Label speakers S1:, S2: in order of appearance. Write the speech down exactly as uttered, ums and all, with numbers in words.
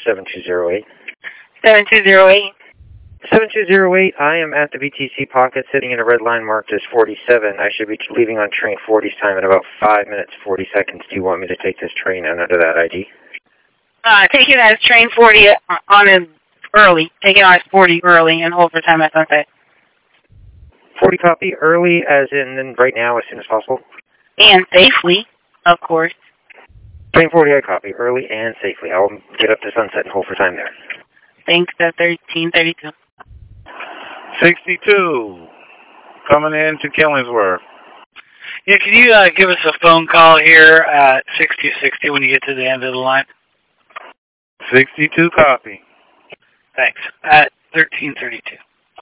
S1: seven two zero eight.
S2: seven two zero eight.
S1: seven two zero eight, I am at the B T C pocket sitting in a red line marked as forty-seven. I should be leaving on train forty's time in about five minutes, forty seconds. Do you want me to take this train under that I D?
S2: Uh, take it as train forty on in early. Take it on as forty early and hold for time at sunset.
S1: forty copy, early as in, in right now as soon as possible?
S2: And safely, of course.
S1: Train forty, I copy, early and safely. I'll get up to sunset and hold for time there.
S2: Thanks, at thirteen thirty-two.
S3: sixty-two, coming in to Killingsworth.
S4: Yeah, can you uh, give us a phone call here at sixty sixty when you get to the end of the line?
S3: sixty-two, copy.
S4: Thanks. At thirteen thirty-two.